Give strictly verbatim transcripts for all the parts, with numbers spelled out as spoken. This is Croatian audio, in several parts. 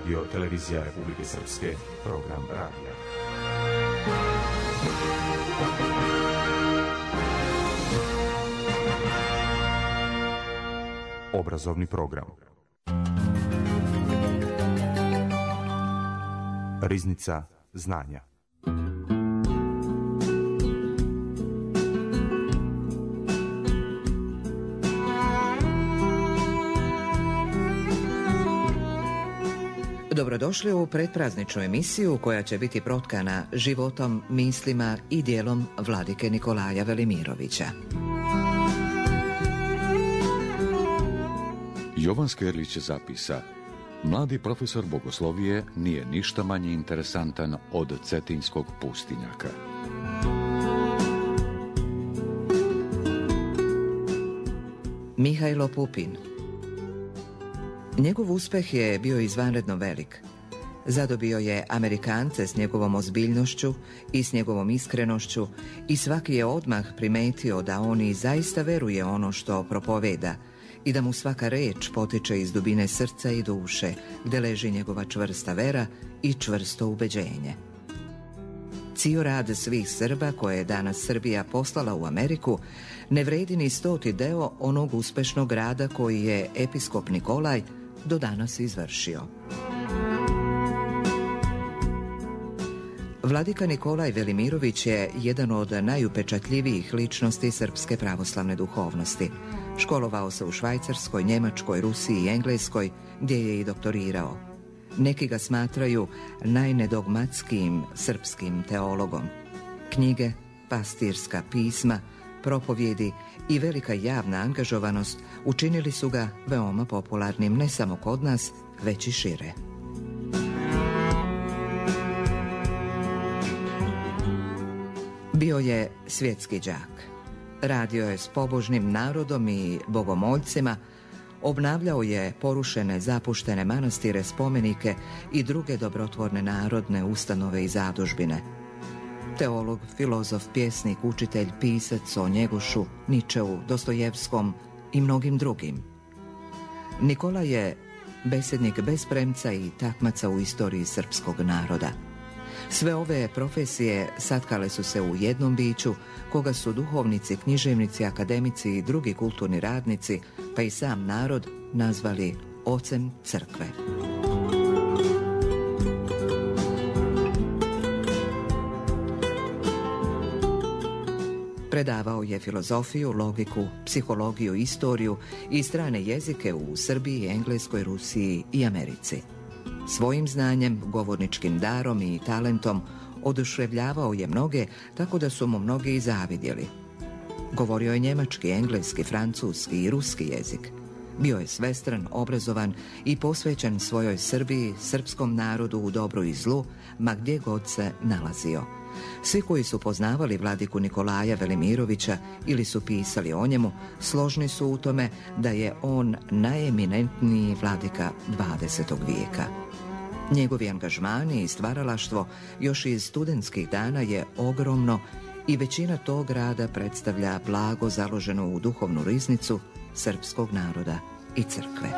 Radio Televizija Republike Srpske, program radija. Obrazovni program. Riznica znanja. Dobrodošli u pretprazničnu emisiju koja će biti protkana životom, mislima i dijelom vladike Nikolaja Velimirovića. Jovan Skerlić zapisa: mladi profesor bogoslovije nije ništa manje interesantan od cetinskog pustinjaka. Mihajlo Pupin. Njegov uspeh je bio izvanredno velik. Zadobio je Amerikance s njegovom ozbiljnošću i s njegovom iskrenošću i svaki je odmah primetio da on i zaista veruje ono što propoveda i da mu svaka reč potiče iz dubine srca i duše, gde leži njegova čvrsta vera i čvrsto ubeđenje. Cijel rad svih Srba koje je danas Srbija poslala u Ameriku ne vredi ni stoti deo onog uspešnog rada koji je episkop Nikolaj do danas izvršio. Vladika Nikolaj Velimirović je jedan od najupečatljivijih ličnosti srpske pravoslavne duhovnosti. Školovao se u Švajcarskoj, Njemačkoj, Rusiji i Engleskoj, gdje je i doktorirao. Neki ga smatraju najnedogmatskijim srpskim teologom. Knjige, pastirska pisma, propovjedi i velika javna angažovanost učinili su ga veoma popularnim ne samo kod nas, već i šire. Bio je svjetski đak. Radio je s pobožnim narodom i bogomoljcima, obnavljao je porušene, zapuštene manastire, spomenike i druge dobrotvorne narodne ustanove i zadužbine. Teolog, filozof, pjesnik, učitelj, pisac o Njegošu, Ničeu, Dostojevskom i mnogim drugim. Nikola je besednik bez premca i takmaca u istoriji srpskog naroda. Sve ove profesije satkale su se u jednom biću, koga su duhovnici, književnici, akademici i drugi kulturni radnici, pa i sam narod, nazvali ocem crkve. Predavao je filozofiju, logiku, psihologiju, istoriju i strane jezike u Srbiji, Engleskoj, Rusiji i Americi. Svojim znanjem, govorničkim darom i talentom oduševljavao je mnoge, tako da su mu mnogi i zavidjeli. Govorio je njemački, engleski, francuski i ruski jezik. Bio je svestran, obrazovan i posvećen svojoj Srbiji, srpskom narodu u dobru i zlu, ma gdje god se nalazio. Svi koji su poznavali vladiku Nikolaja Velimirovića ili su pisali o njemu, složni su u tome da je on najeminentniji vladika dvadesetog vijeka. Njegovi angažmani i stvaralaštvo još iz studentskih dana je ogromno i većina tog rada predstavlja blago založeno u duhovnu riznicu srpskog naroda i crkve.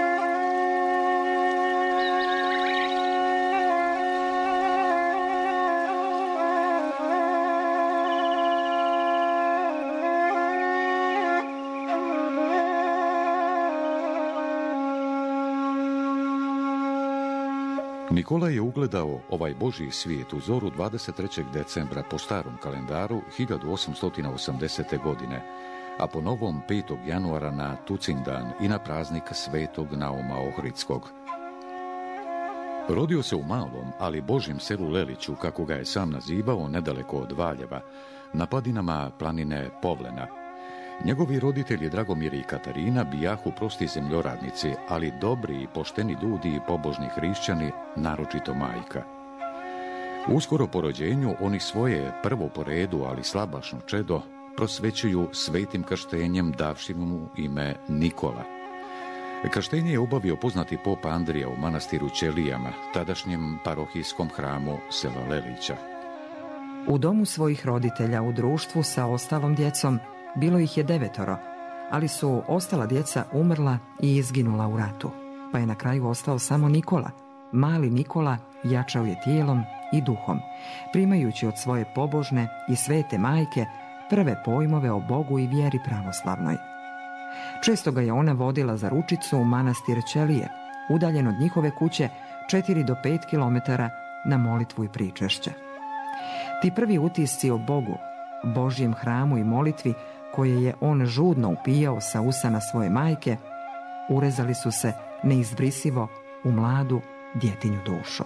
Nikolaj je ugledao ovaj Božji svijet u zoru dvadeset trećeg decembra po starom kalendaru hiljadu osamsto osamdesete. godine, a po novom petog januara na Tucindan i na praznik svetog Nauma Ohridskog. Rodio se u malom, ali Božjem selu Leliću, kako ga je sam nazivao, nedaleko od Valjeva, na padinama planine Povlena. Njegovi roditelji Dragomir i Katarina bijahu prosti zemljoradnici, ali dobri i pošteni ljudi i pobožni hrišćani, naročito majka. Uskoro po rođenju oni svoje prvo po redu, ali slabašno čedo prosvećuju svetim krštenjem davši mu ime Nikola. Krštenje je obavio poznati pop Andrija u manastiru Ćelijama, tadašnjem parohijskom hramu sela Lelića. U domu svojih roditelja u društvu sa ostalom djecom bilo ih je devetoro, ali su ostala djeca umrla i izginula u ratu, pa je na kraju ostao samo Nikola, mali Nikola jačao je tijelom i duhom, primajući od svoje pobožne i svete majke prve pojmove o Bogu i vjeri pravoslavnoj. Često ga je ona vodila za ručicu u manastir Ćelije, udaljen od njihove kuće četiri do pet kilometara, na molitvu i pričešće. Ti prvi utisci o Bogu, Božjem hramu i molitvi, koje je on žudno upijao sa usana svoje majke, urezali su se neizbrisivo u mladu djetinju dušu.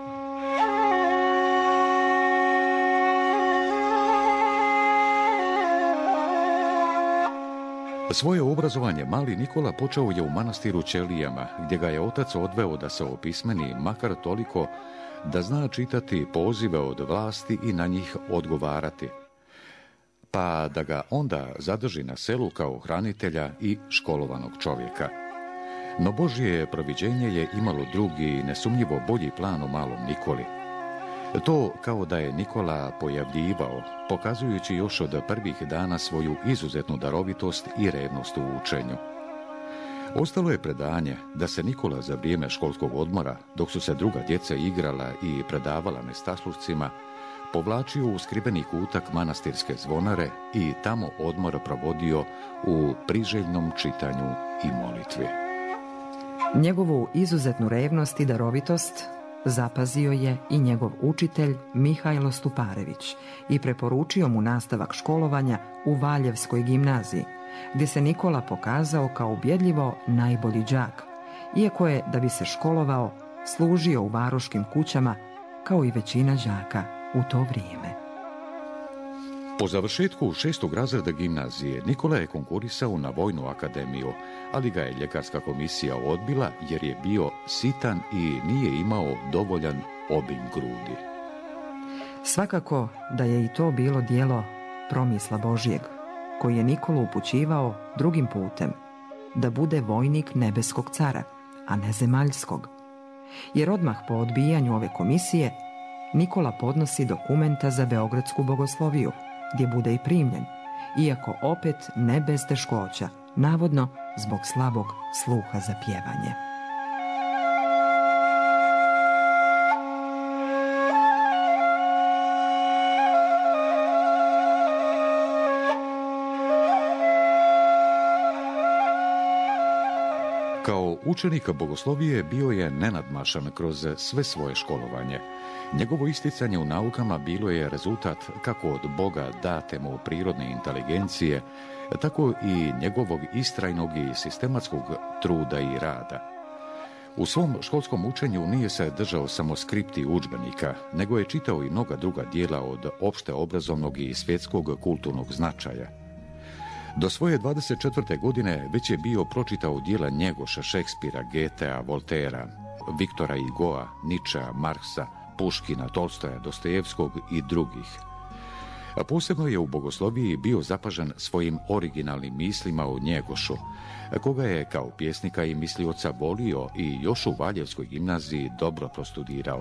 Svoje obrazovanje mali Nikola počeo je u manastiru Ćelijama, gdje ga je otac odveo da se opismeni makar toliko da zna čitati pozive od vlasti i na njih odgovarati, pa da ga onda zadrži na selu kao hranitelja i školovanog čovjeka. No Božje proviđenje je imalo drugi i nesumnjivo bolji plan o malom Nikoli. To kao da je Nikola pojavljivao, pokazujući još od prvih dana svoju izuzetnu darovitost i revnost u učenju. Ostalo je predanje da se Nikola za vrijeme školskog odmora, dok su se druga djeca igrala i predavala nestašlucima, povlačio u skriveni kutak manastirske zvonare i tamo odmor provodio u priželjnom čitanju i molitvi. Njegovu izuzetnu revnost i darovitost zapazio je i njegov učitelj Mihajlo Stuparević i preporučio mu nastavak školovanja u Valjevskoj gimnaziji, gdje se Nikola pokazao kao ubjedljivo najbolji đak, iako je, da bi se školovao, služio u varoškim kućama kao i većina đaka u to vrijeme. Po završetku šestog razreda gimnazije Nikola je konkurisao na Vojnu akademiju, ali ga je ljekarska komisija odbila jer je bio sitan i nije imao dovoljan obim grudi. Svakako da je i to bilo djelo promisla Božjeg, koji je Nikolu upućivao drugim putem, da bude vojnik nebeskog cara, a ne zemaljskog. Jer odmah po odbijanju ove komisije Nikola podnosi dokumenta za Beogradsku bogosloviju, gdje bude i primljen, iako opet ne bez teškoća, navodno zbog slabog sluha za pjevanje. Kao učenik bogoslovije bio je nenadmašan kroz sve svoje školovanje. Njegovo isticanje u naukama bilo je rezultat kako od Boga date mu prirodne inteligencije, tako i njegovog istrajnog i sistematskog truda i rada. U svom školskom učenju nije se držao samo skripti udžbenika, nego je čitao i mnoga druga djela od opšte obrazovnog i svjetskog kulturnog značaja. Do svoje dvadeset četvrte godine već je bio pročitao djela Njegoša, Šekspira, Goethea, Voltera, Viktora Hugoa, Ničea, Marksa, Puškina, Tolstoja, Dostojevskog i drugih. A posebno je u bogosloviji bio zapažen svojim originalnim mislima o Njegošu, koga je kao pjesnika i mislioca volio i još u Valjevskoj gimnaziji dobro prostudirao.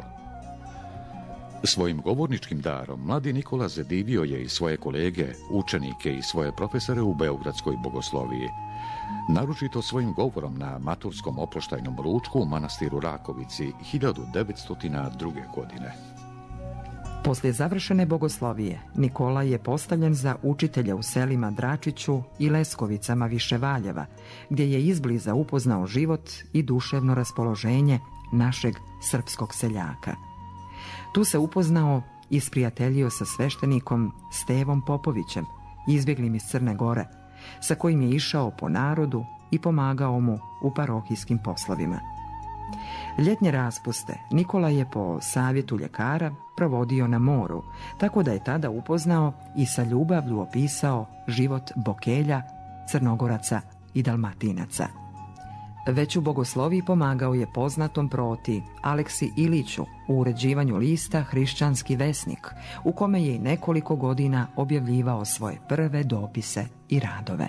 Svojim govorničkim darom mladi Nikola zadivio je i svoje kolege, učenike i svoje profesore u Beogradskoj bogosloviji. Naročito svojim govorom na maturskom oproštajnom ručku u manastiru Rakovici hiljadu devetsto druge. godine. Poslije završene bogoslovije, Nikola je postavljen za učitelja u selima Dračiću i Leskovicama više Valjeva, gdje je izbliza upoznao život i duševno raspoloženje našeg srpskog seljaka. Tu se upoznao i sprijateljio sa sveštenikom Stevom Popovićem, izbjeglim iz Crne Gore, sa kojim je išao po narodu i pomagao mu u parohijskim poslovima. Ljetnje raspuste Nikola je po savjetu ljekara provodio na moru, tako da je tada upoznao i sa ljubavlju opisao život Bokelja, Crnogoraca i Dalmatinaca. Već u bogosloviji pomagao je poznatom proti Aleksi Iliću u uređivanju lista Hrišćanski vesnik, u kome je i nekoliko godina objavljivao svoje prve dopise i radove.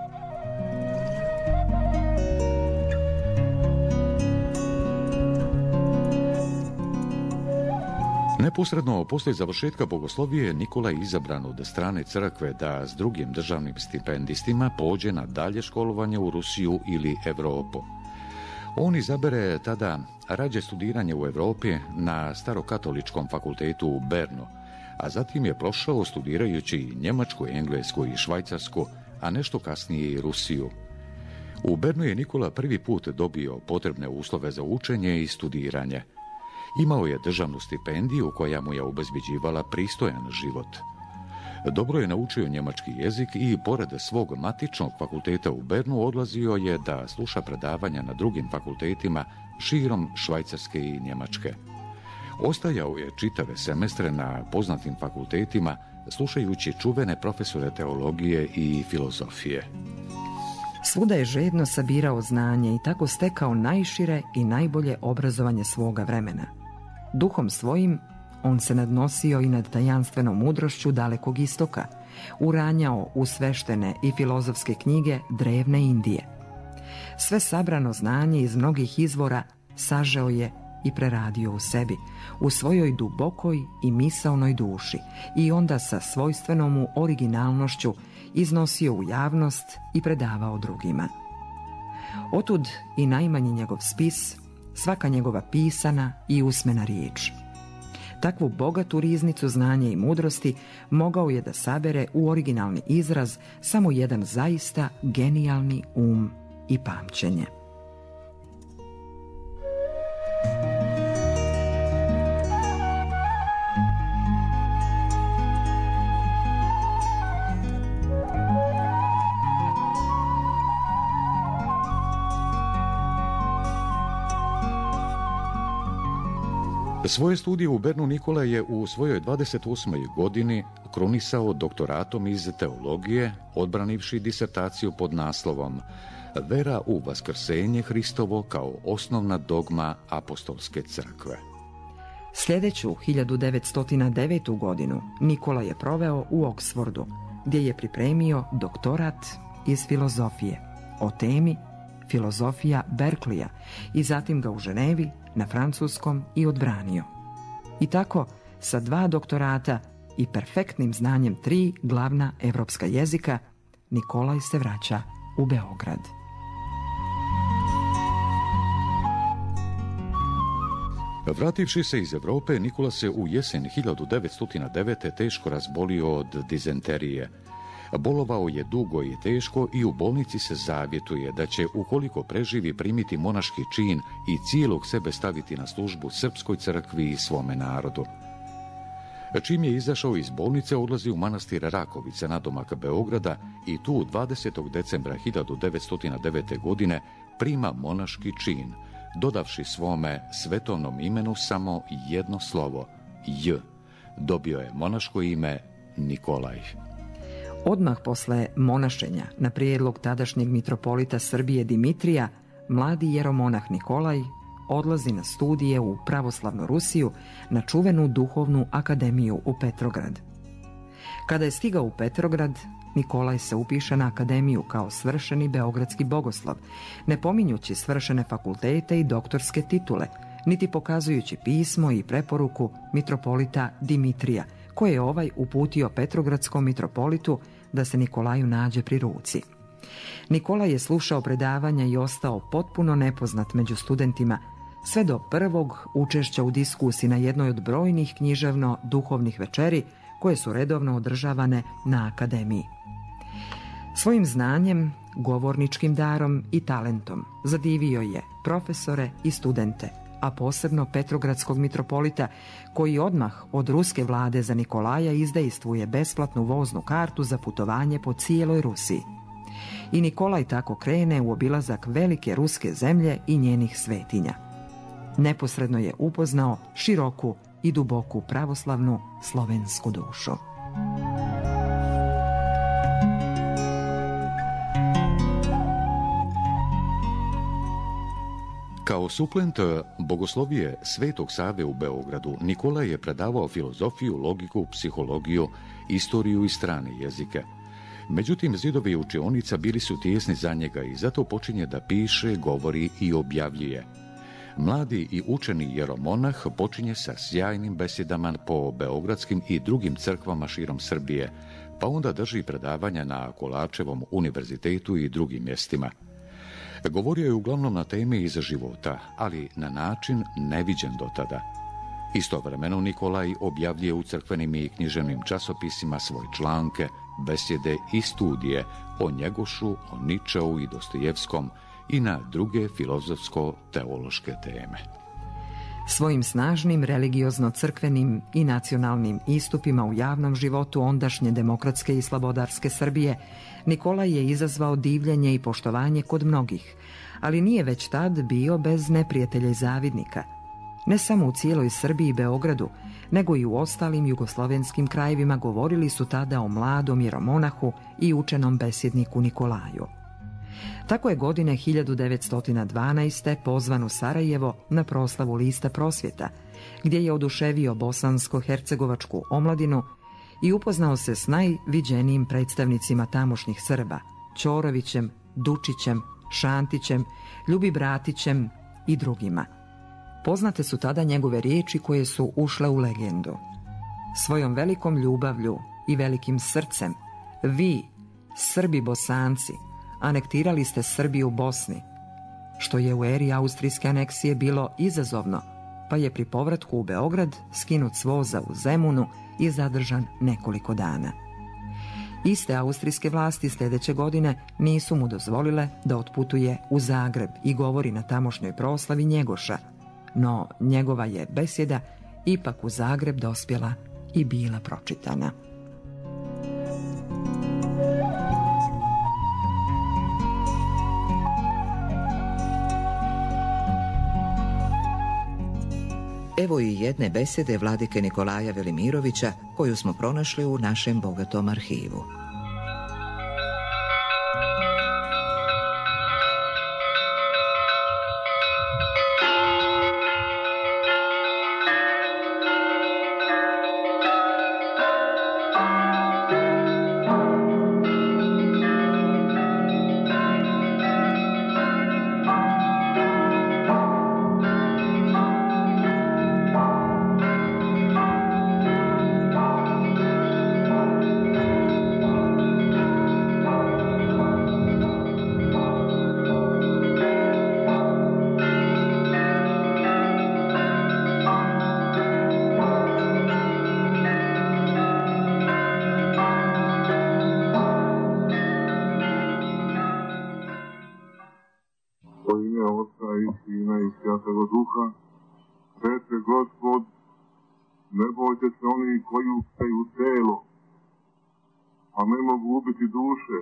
Neposredno poslije završetka bogoslovije Nikola je izabran od strane crkve da s drugim državnim stipendistima pođe na dalje školovanje u Rusiju ili Europu. On izabere tada rađe studiranje u Europi na starokatoličkom fakultetu u Bernu, a zatim je prošao studirajući Njemačku, Englesku i Švajcarsku, a nešto kasnije i Rusiju. U Bernu je Nikola prvi put dobio potrebne uslove za učenje i studiranje. Imao je državnu stipendiju koja mu je obezbeđivala pristojan život. Dobro je naučio njemački jezik i pored svog matičnog fakulteta u Bernu odlazio je da sluša predavanja na drugim fakultetima širom Švajcarske i Njemačke. Ostajao je čitave semestre na poznatim fakultetima, slušajući čuvene profesore teologije i filozofije. Svuda je žedno sabirao znanje i tako stekao najšire i najbolje obrazovanje svoga vremena. Duhom svojim on se nadnosio i nad tajanstvenom mudrošću dalekog istoka, uranjao u sveštene i filozofske knjige drevne Indije. Sve sabrano znanje iz mnogih izvora sažeo je i preradio u sebi, u svojoj dubokoj i misaonoj duši i onda sa svojstvenom mu originalnošću iznosio u javnost i predavao drugima. Otud i najmanji njegov spis, svaka njegova pisana i usmena riječ. Takvu bogatu riznicu znanja i mudrosti mogao je da sabere u originalni izraz samo jedan zaista genijalni um i pamćenje. Svoje studije u Bernu Nikola je u svojoj dvadeset osmoj godini krunisao doktoratom iz teologije, odbranivši disertaciju pod naslovom Vera u vaskrsenje Hristovo kao osnovna dogma apostolske crkve. Sljedeću hiljadu devetsto devetu. godinu Nikola je proveo u Oksfordu, gdje je pripremio doktorat iz filozofije o temi filozofija Berklija i zatim ga u Ženevi na francuskom i odbranio. I tako, sa dva doktorata i perfektnim znanjem tri glavna evropska jezika, Nikolaj se vraća u Beograd. Vrativši se iz Europe, Nikola se u jesen hiljadu devetsto devete. teško razbolio od dizenterije. Bolovao je dugo i teško i u bolnici se zavjetuje da će, ukoliko preživi, primiti monaški čin i cijelog sebe staviti na službu srpskoj crkvi i svome narodu. Čim je izašao iz bolnice, odlazi u manastir Rakovice nadomak Beograda i tu dvadesetog decembra hiljadu devetsto devete. godine prima monaški čin, dodavši svome svetovnom imenu samo jedno slovo, J. Dobio je monaško ime Nikolaj. Odmah posle monašenja, na prijedlog tadašnjeg mitropolita Srbije Dimitrija, mladi jeromonah Nikolaj odlazi na studije u pravoslavnu Rusiju na čuvenu duhovnu akademiju u Petrograd. Kada je stigao u Petrograd, Nikolaj se upiše na akademiju kao svršeni beogradski bogoslov, ne pominjući svršene fakultete i doktorske titule, niti pokazujući pismo i preporuku mitropolita Dimitrija, koje je ovaj uputio petrogradskom mitropolitu da se Nikolaju nađe pri ruci. Nikolaj je slušao predavanja i ostao potpuno nepoznat među studentima, sve do prvog učešća u diskusiji na jednoj od brojnih književno-duhovnih večeri koje su redovno održavane na akademiji. Svojim znanjem, govorničkim darom i talentom zadivio je profesore i studente, a posebno petrogradskog mitropolita, koji odmah od ruske vlade za Nikolaja izdejstvuje besplatnu voznu kartu za putovanje po cijeloj Rusiji. I Nikolaj tako krene u obilazak velike ruske zemlje i njenih svetinja. Neposredno je upoznao široku i duboku pravoslavnu slovensku dušu. Kao suplent bogoslovije Svetog Save u Beogradu, Nikolaj je predavao filozofiju, logiku, psihologiju, istoriju i strane jezike. Međutim, zidovi učionica bili su tijesni za njega i zato počinje da piše, govori i objavljuje. Mladi i učeni jeromonah počinje sa sjajnim besedama po beogradskim i drugim crkvama širom Srbije, pa onda drži predavanja na Kolačevom univerzitetu i drugim mjestima. Govorio je uglavnom na teme iz života, ali na način neviđen do tada. Istovremeno Nikolaj objavljuje u crkvenim i književnim časopisima svoje članke, besjede i studije o Njegošu, o Ničeu i Dostojevskom i na druge filozofsko-teološke teme. Svojim snažnim religiozno-crkvenim i nacionalnim istupima u javnom životu ondašnje demokratske i slobodarske Srbije, Nikolaj je izazvao divljenje i poštovanje kod mnogih, ali nije već tad bio bez neprijatelja i zavidnika. Ne samo u cijeloj Srbiji i Beogradu, nego i u ostalim jugoslovenskim krajevima govorili su tada o mladom jeromonahu i učenom besjedniku Nikolaju. Tako je godine hiljadu devetsto dvanaeste. pozvan u Sarajevo na proslavu Lista prosvjeta, gdje je oduševio bosansko-hercegovačku omladinu i upoznao se s najviđenijim predstavnicima tamošnjih Srba, Ćorovićem, Dučićem, Šantićem, Ljubi Bratićem i drugima. Poznate su tada njegove riječi koje su ušle u legendu. Svojom velikom ljubavlju i velikim srcem, vi, Srbi Bosanci, anektirali ste Srbiju u Bosni, što je u eri austrijske aneksije bilo izazovno, pa je pri povratku u Beograd skinut s voza u Zemunu i zadržan nekoliko dana. Iste austrijske vlasti sljedeće godine nisu mu dozvolile da otputuje u Zagreb i govori na tamošnjoj proslavi Njegoša, no njegova je besjeda ipak u Zagreb dospjela i bila pročitana. Evo i jedne besjede vladike Nikolaja Velimirovića koju smo pronašli u našem bogatom arhivu. Reče Gospod, ne bojte se oni koji ubijaju telo, a ne mogu ubiti duše,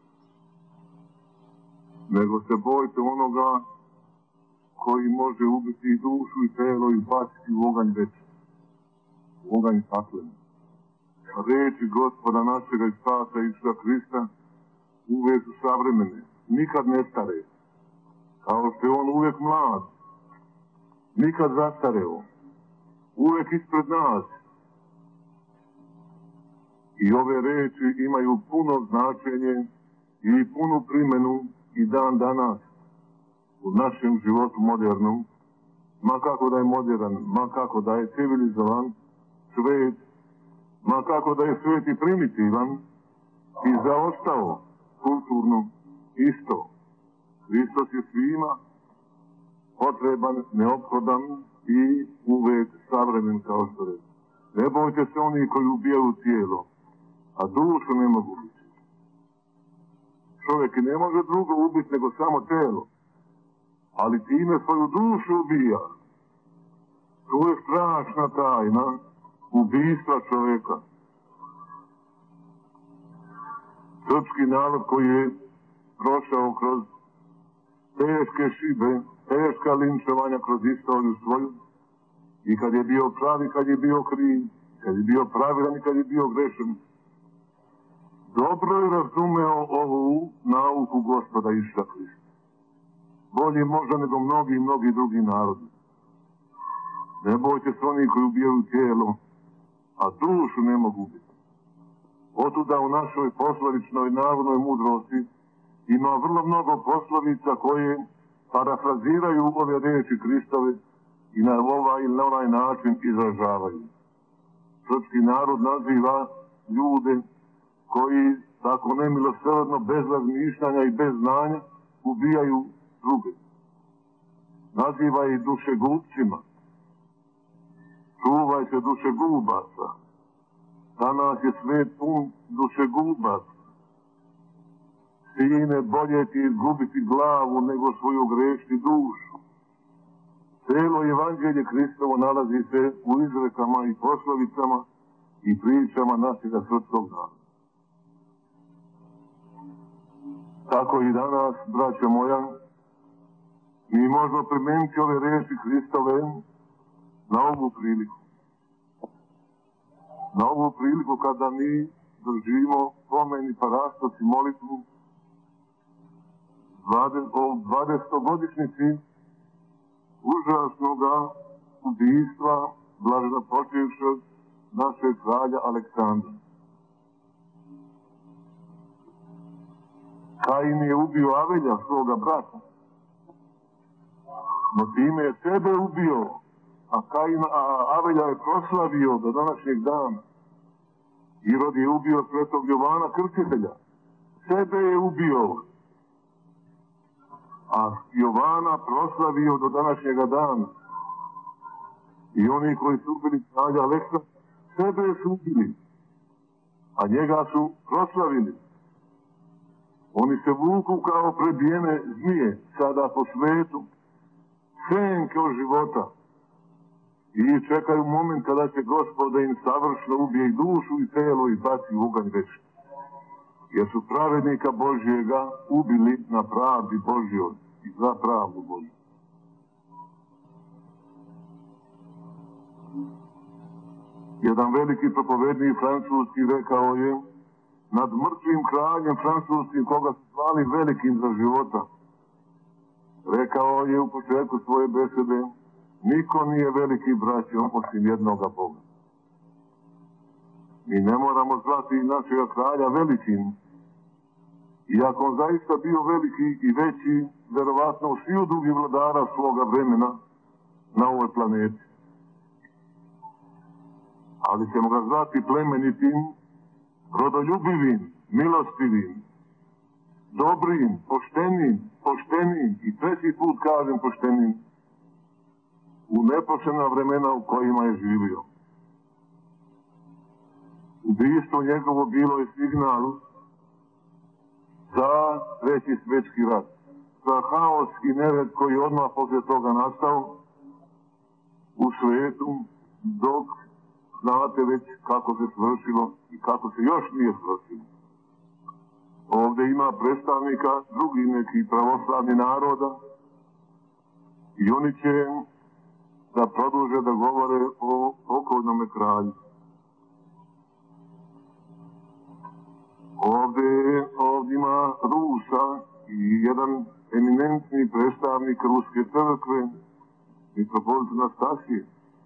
nego se bojte onoga koji može ubiti i dušu i telo i baciti u oganj večni, u oganj pakleni. Reči Gospoda našega i Spasa Isusa Krista uvijek su savremene, nikad ne stare, kao što je on uvijek mlad, nikad zastareo, uvijek ispred nas. I ove reči imaju puno značenje i punu primjenu i dan danas u našem životu modernom, ma kako da je modern, ma kako da je civilizovan svet, ma kako da je svet i primitivan i zaostao kulturno isto. Hristos je svima potreban, neophodan i uvijek savremen, kao što reći. Ne bojte se oni koji ubijaju tijelo, a dušu ne mogu ubiti. Čovjek ne može drugo ubiti nego samo tijelo, ali time svoju dušu ubija. To je strašna tajna ubijstva čovjeka. Srpski narod koji je prošao kroz teške šibe, teška linčovanja kroz istoriju svoju, i kad je bio pravi, kad je bio kriv, kad je bio pravilan i kad je bio grešan, dobro je razumeo ovu nauku Gospoda Isusa Krista. Bolje možda nego mnogi i mnogi drugi narodi. Ne bojte se oni koji ubijaju tijelo, a dušu ne mogu ubiti. Otuda u našoj poslovičnoj narodnoj mudrosti ima vrlo mnogo poslovica koje parafraziraju ove riječi Kristove i na ovaj ili na onaj način izražavaju. Srpski narod naziva ljude koji tako nemilosrdno, bez razmišljanja i bez znanja ubijaju druge. Naziva ih dušegubcima. Čuvaj se dušegubaca. Danas je svet pun dušegubaca. Sine, bolje ti izgubiti glavu nego svoju grešti dušu. Celo evanđelje Hristovo nalazi se u izrekama i poslovicama i pričama našega srpskog naroda. Tako i danas, braćo moja, mi možemo primeniti ove reči Hristove na ovu priliku. Na ovu priliku kada mi držimo pomen i parastoc i molitvu o dvadesetogodišnjici užasnoga ubijstva blaženopočivšeg našeg kralja Aleksandra. Kain je ubio Avelja, svoga brata, no time je sebe ubio, a, Kain, a Avelja je proslavio do današnjeg dana. Irod je ubio svetog Jovana Krstitelja, sebe je ubio, a Jovana proslavio do današnjega dana. I oni koji su ubili kralja Aleksandra, sebe su ubili, a njega su proslavili. Oni se vuku kao prebijene zmije sada po svetu, senke od života, i čekaju moment kada će Gospod da im savršno ubije i dušu i telo i baci u oganj večni. Jer su pravednika Božjega ubili na pravdi Božjoj i za pravdu Božju. Jedan veliki propovednik francuski rekao je: nad mrtvim kraljem francuskim, koga su zvali velikim za života, rekao je u početku svoje besede: niko nije veliki, braćo, osim jednoga Boga. Mi ne moramo zvati našega kralja velikim, iako on zaista bio veliki i veći, verovatno, od sviju drugih vladara svoga vremena na ovoj planeti. Ali ćemo ga zvati plemenitim, rodoljubivim, milostivim, dobrim, poštenim, poštenim i treći put kažem poštenim, u nepoštena vremena u kojima je živio. Ubijstvo njegovo bilo je signal za treći svjetski rat, za haos i nered koji je odmah posle toga nastao u svetu, dok znate već kako se svršilo i kako se još nije svršilo. Ovdje ima predstavnika drugih nekih pravoslavnih naroda i oni će da produže da govore o pokojnome kralju. Ovdje, ovdje ima Rusa i jedan eminentni predstavnik Ruske crkve, mitropolit Nastasije.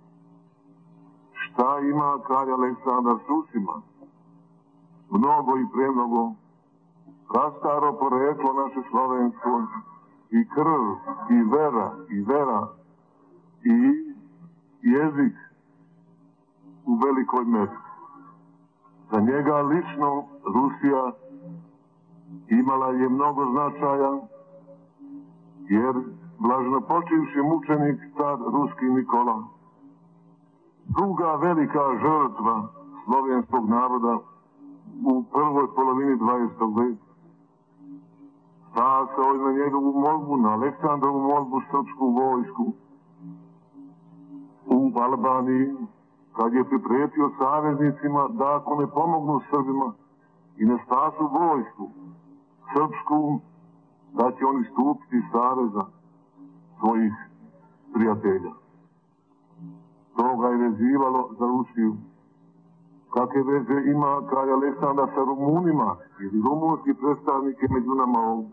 Šta ima kralj Aleksandar s Rusima? Mnogo i premnogo. Prastaro poreklo naše slovensko i krv, i vera, i vera, i jezik u velikoj meri. Za njega lično Rusija imala je mnogo značaja, jer blaženopočivši mučenik car ruski Nikola, druga velika žrtva slovenskog naroda u prvoj polovini dvadesetog veka, stasao je na njegovu molbu, na Aleksandrovu molbu, srpsku vojsku u Albaniji, kad je priprijetio saveznicima da ako ne pomognu Srbima i ne spasu vojsku srpsku, da će oni stupiti iz saveza svojih prijatelja. To ga je vezivalo za Rusiju. Kakve veze ima kralj Aleksandar sa Rumunima, ili rumunski predstavnik je među nama ovdje.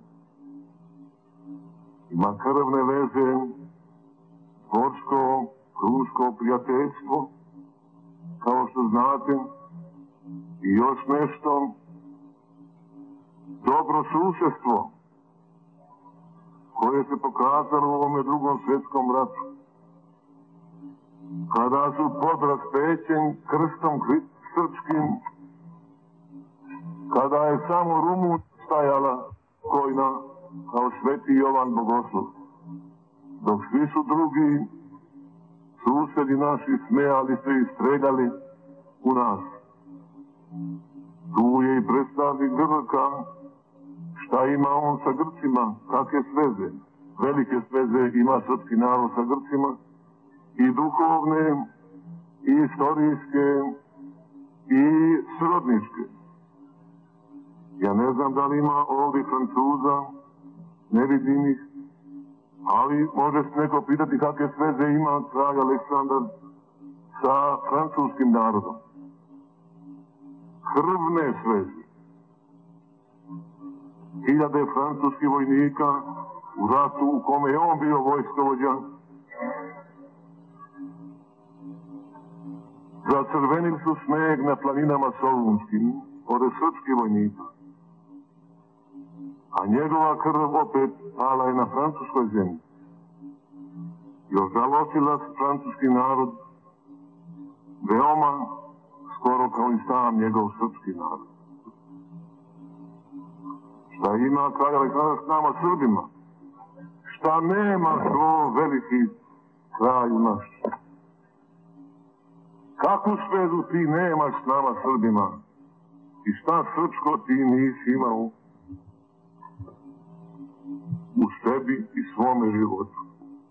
Ima krvne veze, dvorsko, krunsko prijateljstvo, kao što znate, i još nešto, dobro susjedstvo, koje se pokazalo u ovome drugom svjetskom ratu. Kada su pod raspećen krstom srpskim, kada je samo Rumun stajala kojna, kao sveti Jovan Bogoslov, dok svi su drugi susedi naši smejali se i streljali u nas. Tu je i predstavnik Grka, šta ima on sa Grcima, kakve sveze, velike sveze ima srpski narod sa Grcima, i duhovne, i istorijske, i srodničke. Ja ne znam da li ima ovdje Francuza, ne vidim ih, ali može se neko pitati kakve sveze ima kralj Aleksandar sa francuskim narodom. Krvne sveze. Hiljade francuskih vojnika u ratu u kome je on bio vojskovođa, zacrvenili su sneg na planinama Solunskim od srpskih vojnika. A njegova krv opet pala je na francuskoj zemlji. I ožalostila se francuski narod veoma skoro kao i sam njegov srpski narod. Šta ima kralj Aleksandar s nama Srbima? Šta nema to veliki kralj naš? Kakvu svezu ti nemaš s nama Srbima? I šta srpsko ti nisi imao u sebi i svome životu?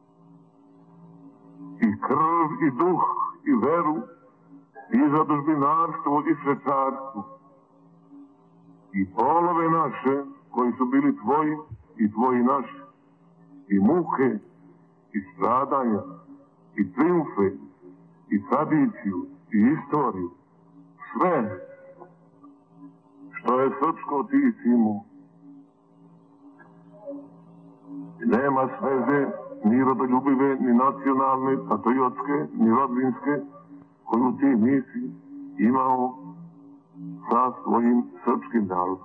I krv, i duh, i veru, i zadužbinarstvo, i svecarstvo. I polove naše, koji su bili tvoji, i tvoji naši. I muke, i stradanja, i triumfe, i tradiciju, i istoriju. Sve što je srpsko ti si imao. Nema sveze ni rodoljubive, ni nacionalne, patriotske, ni rodbinske, koju ti nisi imao sa svojim srpskim narodom.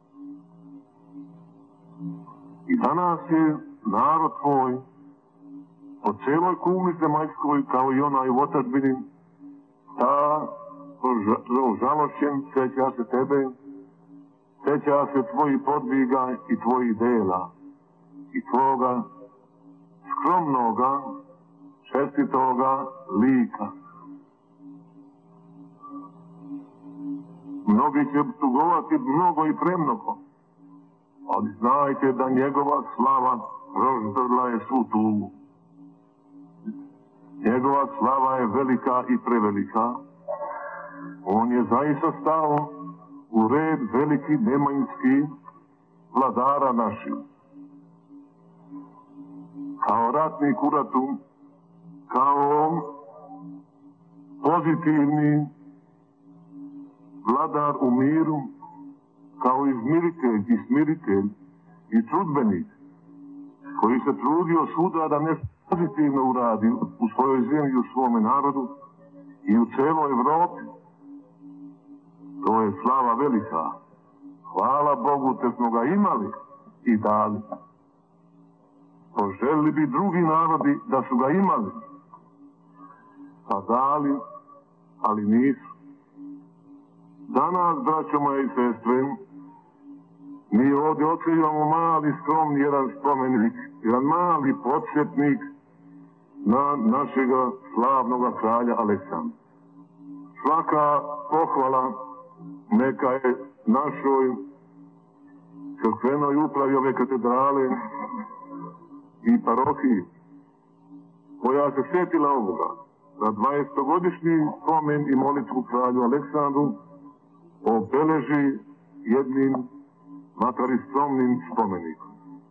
I danas je narod tvoj po celoj kugli zemaljskoj, kao i onaj u otadžbini, ta žalošćen seća se tebe, seća se tvojih podviga i tvojih dela, i tvoga skromnoga, čestitoga lika. Mnogi će tugovati mnogo i premnogo, ali znajte da njegova slava rozdrla je svu tugu. Njegova slava je velika i prevelika. On je zaista stao u red veliki nemanjski vladara naših. Kao ratnik u ratu, kao pozitivni vladar u miru, kao izmiritelj i smiritelj i trudbenik, koji se trudio svuda da nešto pozitivno uradi u svojoj zemlji, u svome narodu i u celoj Evropi. To je slava velika. Hvala Bogu te smo ga imali i dali. Poželili bi drugi narodi da su ga imali, pa dali, ali nisu. Danas, braćo moje i sestre, mi ovdje otkrivamo mali, skromni jedan spomenik, jedan mali podsjetnik na našega slavnoga kralja Aleksandra. Svaka pohvala neka je našoj crkvenoj upravi ove katedrale i parohiji, koja se sjetila ovoga, da dvadesetogodišnji spomen i molitvu kralju Aleksandru obeleži jednim makar i skromnim spomenikom.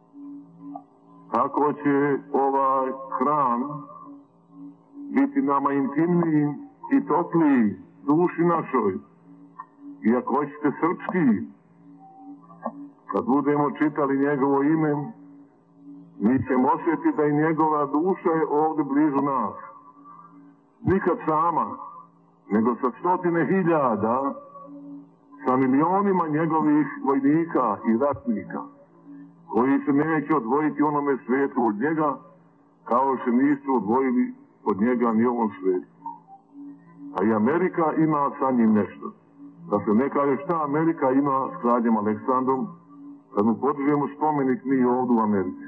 Tako će ovaj hram biti nama intimniji i topliji duši našoj. I ako hoćete srpski, kad budemo čitali njegovo ime, mi ćemo osjetiti da i njegova duša je ovdje blizu nas. Nikad sama, nego sa stotine hiljada, sa milionima njegovih vojnika i ratnika, koji se neće odvojiti onome svijetu od njega, kao se nisu odvojili od njega ni ovom svijetu. A i Amerika ima sa njim nešto. Da se ne kaže šta Amerika ima s kraljem Aleksandrom, kad mu podižemo spomenik mi ovdje u Americi,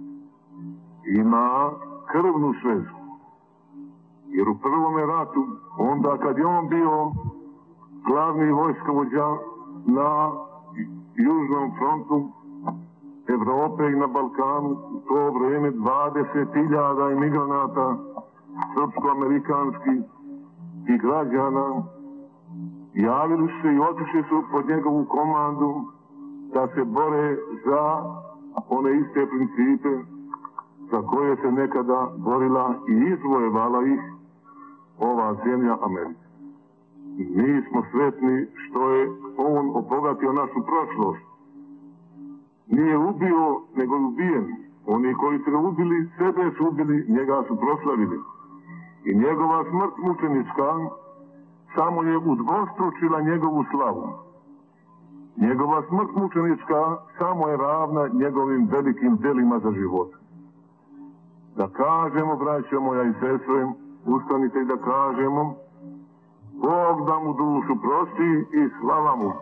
ima krvnu svezu. Jer u prvome ratu, onda kad je on bio glavni vojskovođa na južnom frontu Evrope i na Balkanu, u to vrijeme dvadeset hiljada imigranata srpsko-amerikanskih i građana javili se i otišli su pod njegovu komandu da se bore za one iste principe za koje se nekada borila i izvojevala ih ova zemlja Amerika. Mi smo sretni što je on obogatio našu prošlost. Nije ubio, nego je ubijen. Oni koji su ga ubili, sebe su ubili, njega su proslavili. I njegova smrt mučenička samo je udvostručila njegovu slavu. Njegova smrt mučenička samo je ravna njegovim velikim delima za život. Da kažemo, braćo moja i sestre, ustanite i da kažemo, Bog da mu dušu prosti i slava mu.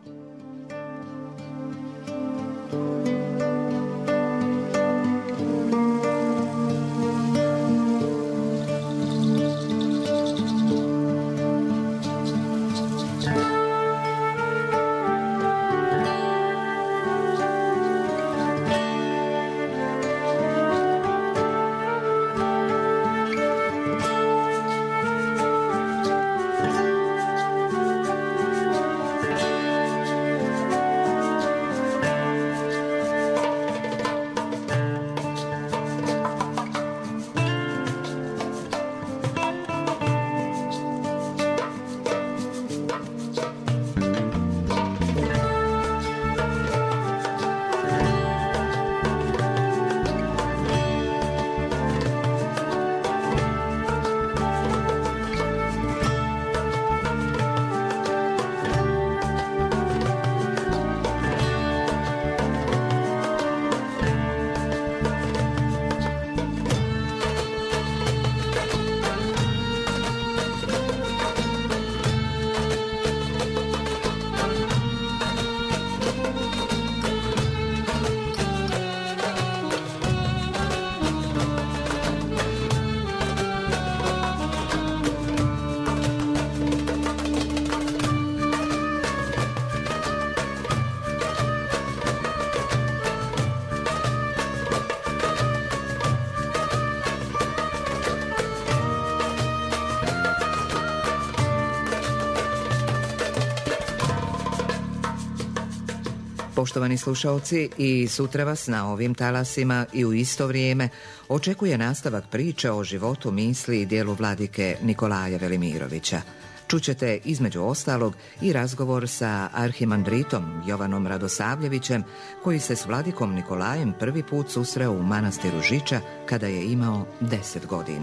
Poštovani slušalci, i sutra vas na ovim talasima i u isto vrijeme očekuje nastavak priče o životu, misli i dijelu vladike Nikolaja Velimirovića. Čućete između ostalog i razgovor sa arhimandritom Jovanom Radosavljevićem, koji se s vladikom Nikolajem prvi put susreo u manastiru Žiča kada je imao deset godina.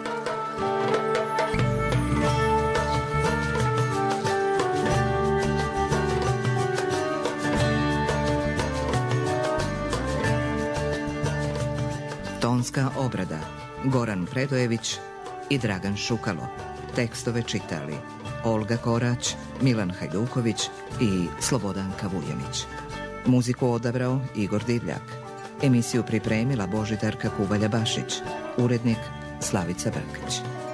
Tonska obrada Goran Predojević i Dragan Šukalo. Tekstove čitali Olga Korać, Milan Hajduković i Slobodanka Vujanić. Muziku odabrao Igor Divljak. Emisiju pripremila Božidarka Kubalja Bašić. Urednik Slavica Brkić.